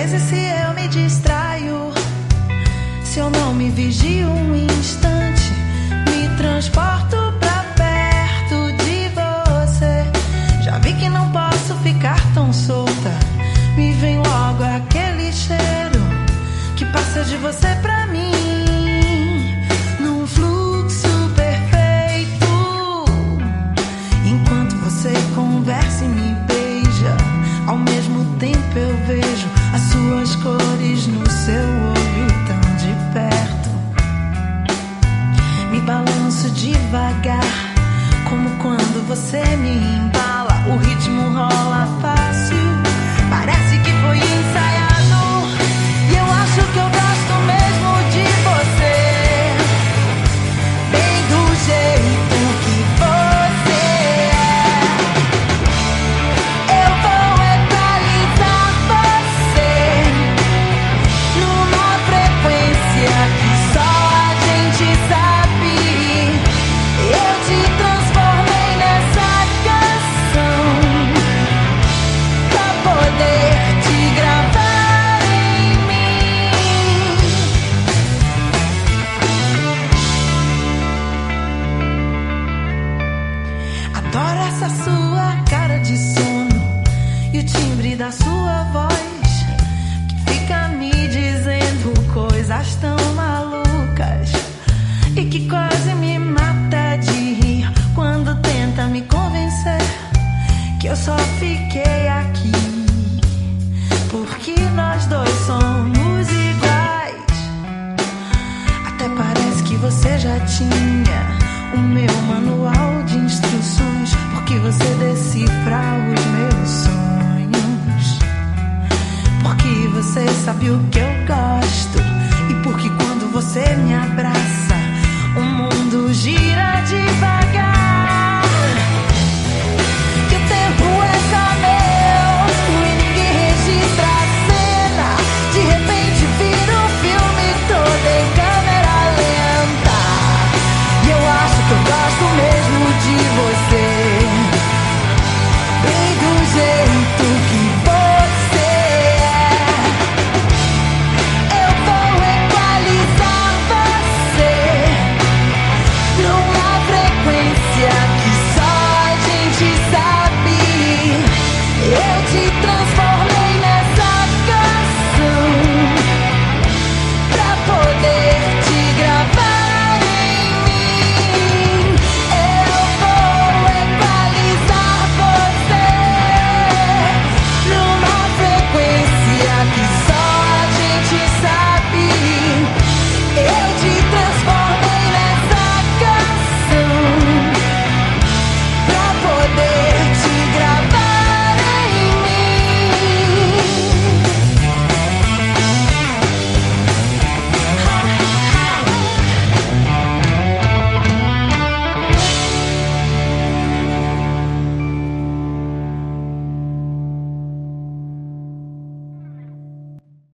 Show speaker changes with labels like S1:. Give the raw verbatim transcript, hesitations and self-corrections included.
S1: vezes se eu me distraio, se eu não me vigio um instante, me transporto pra perto de você. Já vi que não posso ficar tão solta, me vem logo aquele cheiro que passa de você pra mim, num fluxo perfeito. Enquanto você conversa e me beija, ao mesmo tempo eu vejo as suas cores no seu olho tão de perto. Me balanço devagar, como quando você me embala. O ritmo rola fácil, parece que foi ensaiado. E eu acho que eu gosto mesmo de você, bem do jeito que você é. Eu vou equalizar você numa frequência que só a gente sabe. Eu te transformei nessa canção pra poder te gravar em mim. Adoro essa sua cara de sono e o timbre da sua voz, que fica me dizendo coisas tão malucas e que quase me mata de rir quando tenta me convencer que eu só fiquei aqui porque nós dois somos iguais. Até parece que você já tinha o meu manual de instruções, porque você decifra os meus sonhos, porque você sabe o que eu gosto